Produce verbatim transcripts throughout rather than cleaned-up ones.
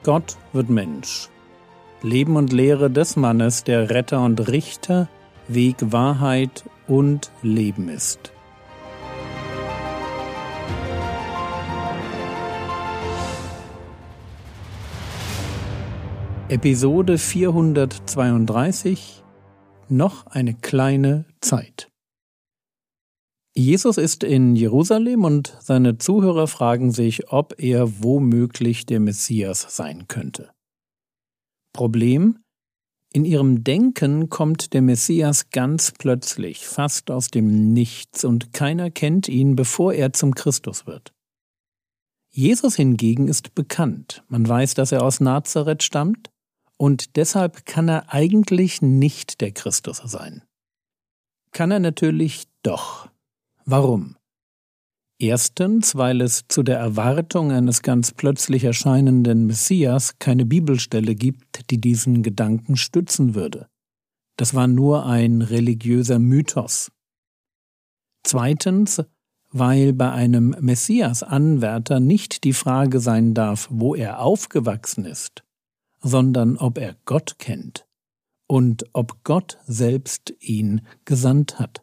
Gott wird Mensch. Leben und Lehre des Mannes, der Retter und Richter, Weg, Wahrheit und Leben ist. Episode vierhundertzweiunddreißig. Noch eine kleine Zeit. Jesus ist in Jerusalem und seine Zuhörer fragen sich, ob er womöglich der Messias sein könnte. Problem: In ihrem Denken kommt der Messias ganz plötzlich, fast aus dem Nichts, und keiner kennt ihn, bevor er zum Christus wird. Jesus hingegen ist bekannt. Man weiß, dass er aus Nazareth stammt, und deshalb kann er eigentlich nicht der Christus sein. Kann er natürlich doch. Warum? Erstens, weil es zu der Erwartung eines ganz plötzlich erscheinenden Messias keine Bibelstelle gibt, die diesen Gedanken stützen würde. Das war nur ein religiöser Mythos. Zweitens, weil bei einem Messias-Anwärter nicht die Frage sein darf, wo er aufgewachsen ist, sondern ob er Gott kennt und ob Gott selbst ihn gesandt hat.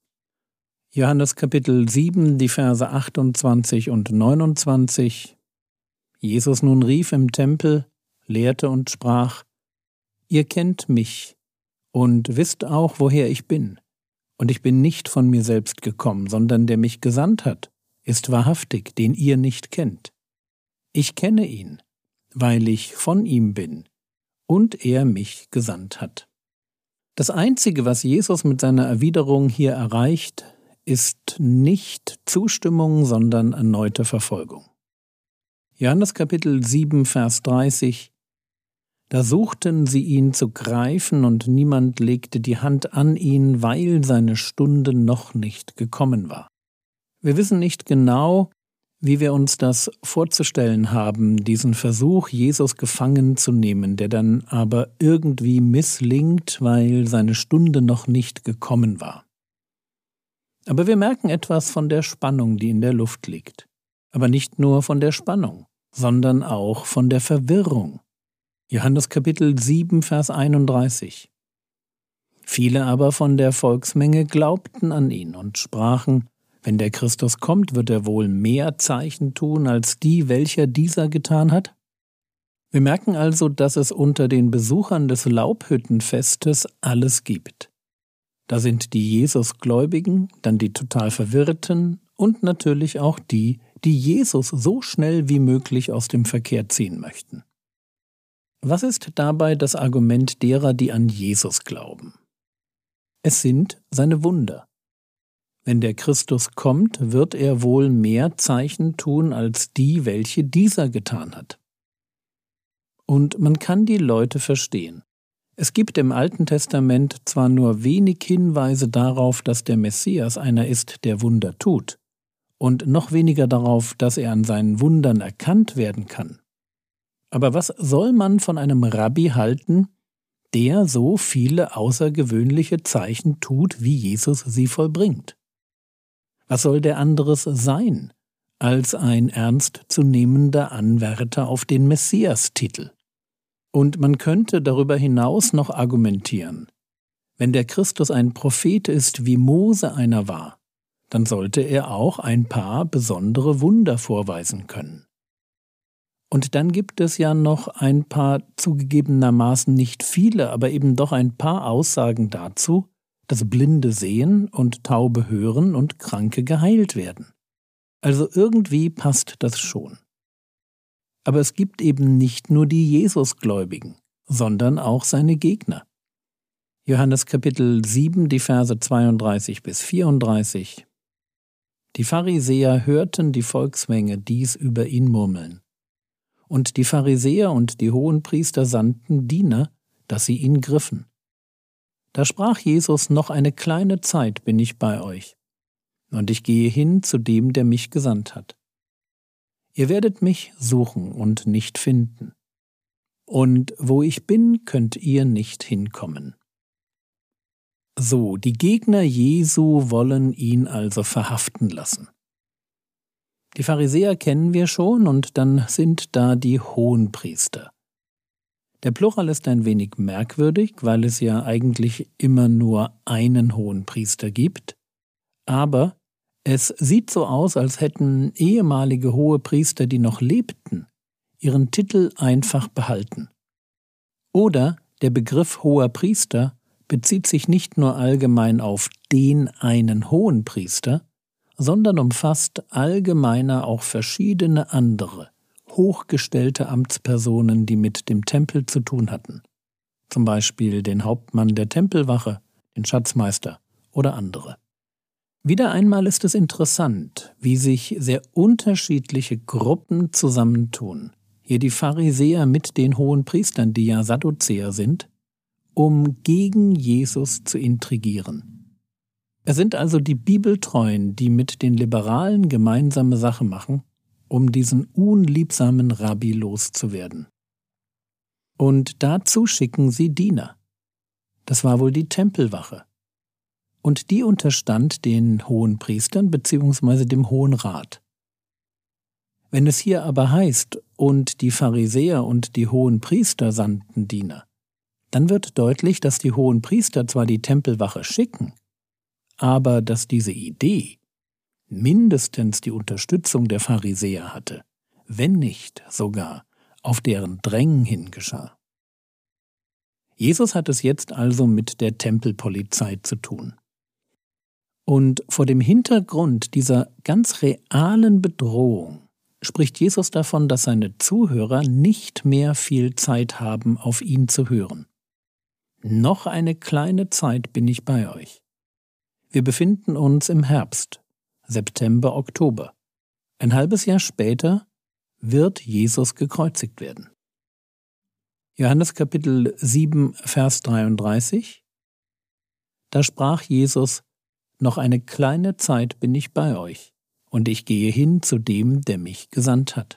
Johannes Kapitel sieben, die Verse achtundzwanzig und neunundzwanzig. Jesus nun rief im Tempel, lehrte und sprach: Ihr kennt mich und wisst auch, woher ich bin. Und ich bin nicht von mir selbst gekommen, sondern der mich gesandt hat, ist wahrhaftig, den ihr nicht kennt. Ich kenne ihn, weil ich von ihm bin und er mich gesandt hat. Das Einzige, was Jesus mit seiner Erwiderung hier erreicht, ist nicht Zustimmung, sondern erneute Verfolgung. Johannes Kapitel sieben, Vers dreißig. Da suchten sie ihn zu greifen, und niemand legte die Hand an ihn, weil seine Stunde noch nicht gekommen war. Wir wissen nicht genau, wie wir uns das vorzustellen haben, diesen Versuch, Jesus gefangen zu nehmen, der dann aber irgendwie misslingt, weil seine Stunde noch nicht gekommen war. Aber wir merken etwas von der Spannung, die in der Luft liegt. Aber nicht nur von der Spannung, sondern auch von der Verwirrung. Johannes Kapitel sieben, Vers einunddreißig. Viele aber von der Volksmenge glaubten an ihn und sprachen: Wenn der Christus kommt, wird er wohl mehr Zeichen tun, als die, welcher dieser getan hat? Wir merken also, dass es unter den Besuchern des Laubhüttenfestes alles gibt. Da sind die Jesusgläubigen, dann die total Verwirrten und natürlich auch die, die Jesus so schnell wie möglich aus dem Verkehr ziehen möchten. Was ist dabei das Argument derer, die an Jesus glauben? Es sind seine Wunder. Wenn der Christus kommt, wird er wohl mehr Zeichen tun, als die, welche dieser getan hat. Und man kann die Leute verstehen. Es gibt im Alten Testament zwar nur wenig Hinweise darauf, dass der Messias einer ist, der Wunder tut, und noch weniger darauf, dass er an seinen Wundern erkannt werden kann. Aber was soll man von einem Rabbi halten, der so viele außergewöhnliche Zeichen tut, wie Jesus sie vollbringt? Was soll der anderes sein, als ein ernstzunehmender Anwärter auf den Messias-Titel? Und man könnte darüber hinaus noch argumentieren: Wenn der Christus ein Prophet ist, wie Mose einer war, dann sollte er auch ein paar besondere Wunder vorweisen können. Und dann gibt es ja noch ein paar, zugegebenermaßen nicht viele, aber eben doch ein paar Aussagen dazu, dass Blinde sehen und Taube hören und Kranke geheilt werden. Also irgendwie passt das schon. Aber es gibt eben nicht nur die Jesusgläubigen, sondern auch seine Gegner. Johannes Kapitel sieben, die Verse zweiunddreißig bis vierunddreißig. Die Pharisäer hörten die Volksmenge dies über ihn murmeln. Und die Pharisäer und die Hohenpriester sandten Diener, dass sie ihn griffen. Da sprach Jesus: Noch eine kleine Zeit bin ich bei euch, und ich gehe hin zu dem, der mich gesandt hat. Ihr werdet mich suchen und nicht finden. Und wo ich bin, könnt ihr nicht hinkommen. So, die Gegner Jesu wollen ihn also verhaften lassen. Die Pharisäer kennen wir schon, und dann sind da die Hohenpriester. Der Plural ist ein wenig merkwürdig, weil es ja eigentlich immer nur einen Hohenpriester gibt, aber es sieht so aus, als hätten ehemalige Hohepriester, die noch lebten, ihren Titel einfach behalten. Oder der Begriff Hoher Priester bezieht sich nicht nur allgemein auf den einen Hohenpriester, sondern umfasst allgemeiner auch verschiedene andere, hochgestellte Amtspersonen, die mit dem Tempel zu tun hatten. Zum Beispiel den Hauptmann der Tempelwache, den Schatzmeister oder andere. Wieder einmal ist es interessant, wie sich sehr unterschiedliche Gruppen zusammentun. Hier die Pharisäer mit den Hohenpriestern, die ja Sadduzäer sind, um gegen Jesus zu intrigieren. Es sind also die Bibeltreuen, die mit den Liberalen gemeinsame Sache machen, um diesen unliebsamen Rabbi loszuwerden. Und dazu schicken sie Diener. Das war wohl die Tempelwache. Und die unterstand den Hohenpriestern bzw. dem Hohen Rat. Wenn es hier aber heißt, und die Pharisäer und die Hohenpriester sandten Diener, dann wird deutlich, dass die Hohenpriester zwar die Tempelwache schicken, aber dass diese Idee mindestens die Unterstützung der Pharisäer hatte, wenn nicht sogar auf deren Drängen hin geschah. Jesus hat es jetzt also mit der Tempelpolizei zu tun. Und vor dem Hintergrund dieser ganz realen Bedrohung spricht Jesus davon, dass seine Zuhörer nicht mehr viel Zeit haben, auf ihn zu hören. Noch eine kleine Zeit bin ich bei euch. Wir befinden uns im Herbst, September, Oktober. Ein halbes Jahr später wird Jesus gekreuzigt werden. Johannes Kapitel sieben, Vers dreiunddreißig. Da sprach Jesus: Noch eine kleine Zeit bin ich bei euch, und ich gehe hin zu dem, der mich gesandt hat.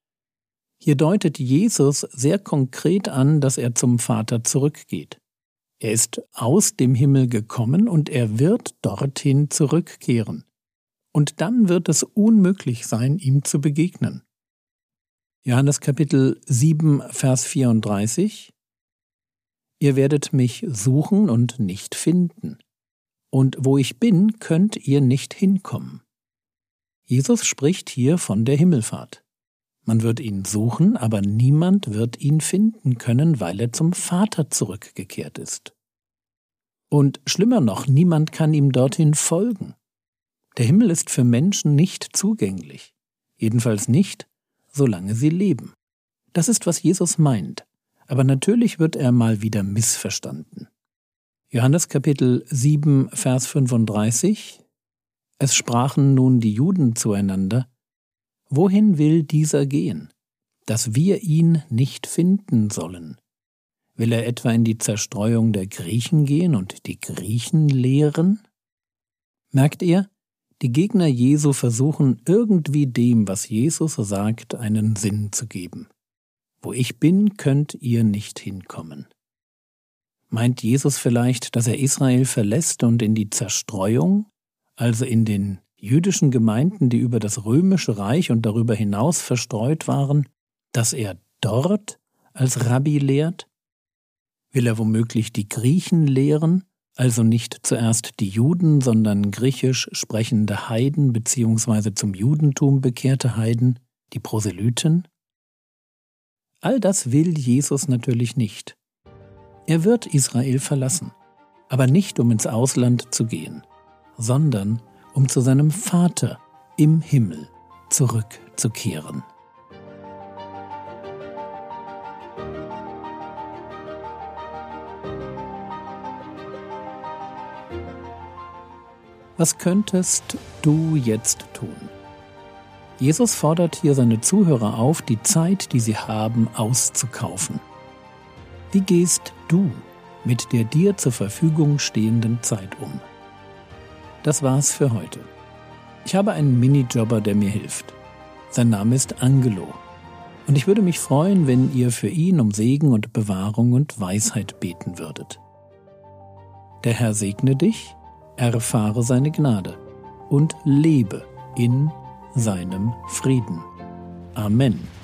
Hier deutet Jesus sehr konkret an, dass er zum Vater zurückgeht. Er ist aus dem Himmel gekommen und er wird dorthin zurückkehren. Und dann wird es unmöglich sein, ihm zu begegnen. Johannes Kapitel sieben, Vers vierunddreißig. Ihr werdet mich suchen und nicht finden. Und wo ich bin, könnt ihr nicht hinkommen. Jesus spricht hier von der Himmelfahrt. Man wird ihn suchen, aber niemand wird ihn finden können, weil er zum Vater zurückgekehrt ist. Und schlimmer noch, niemand kann ihm dorthin folgen. Der Himmel ist für Menschen nicht zugänglich. Jedenfalls nicht, solange sie leben. Das ist, was Jesus meint. Aber natürlich wird er mal wieder missverstanden. Johannes Kapitel sieben, Vers fünfunddreißig. Es sprachen nun die Juden zueinander: Wohin will dieser gehen, dass wir ihn nicht finden sollen? Will er etwa in die Zerstreuung der Griechen gehen und die Griechen lehren? Merkt ihr, die Gegner Jesu versuchen irgendwie dem, was Jesus sagt, einen Sinn zu geben. Wo ich bin, könnt ihr nicht hinkommen. Meint Jesus vielleicht, dass er Israel verlässt und in die Zerstreuung, also in den jüdischen Gemeinden, die über das römische Reich und darüber hinaus verstreut waren, dass er dort als Rabbi lehrt? Will er womöglich die Griechen lehren, also nicht zuerst die Juden, sondern griechisch sprechende Heiden bzw. zum Judentum bekehrte Heiden, die Proselyten? All das will Jesus natürlich nicht. Er wird Israel verlassen, aber nicht um ins Ausland zu gehen, sondern um zu seinem Vater im Himmel zurückzukehren. Was könntest du jetzt tun? Jesus fordert hier seine Zuhörer auf, die Zeit, die sie haben, auszukaufen. Wie gehst du mit der dir zur Verfügung stehenden Zeit um? Das war's für heute. Ich habe einen Minijobber, der mir hilft. Sein Name ist Angelo. Und ich würde mich freuen, wenn ihr für ihn um Segen und Bewahrung und Weisheit beten würdet. Der Herr segne dich, erfahre seine Gnade und lebe in seinem Frieden. Amen.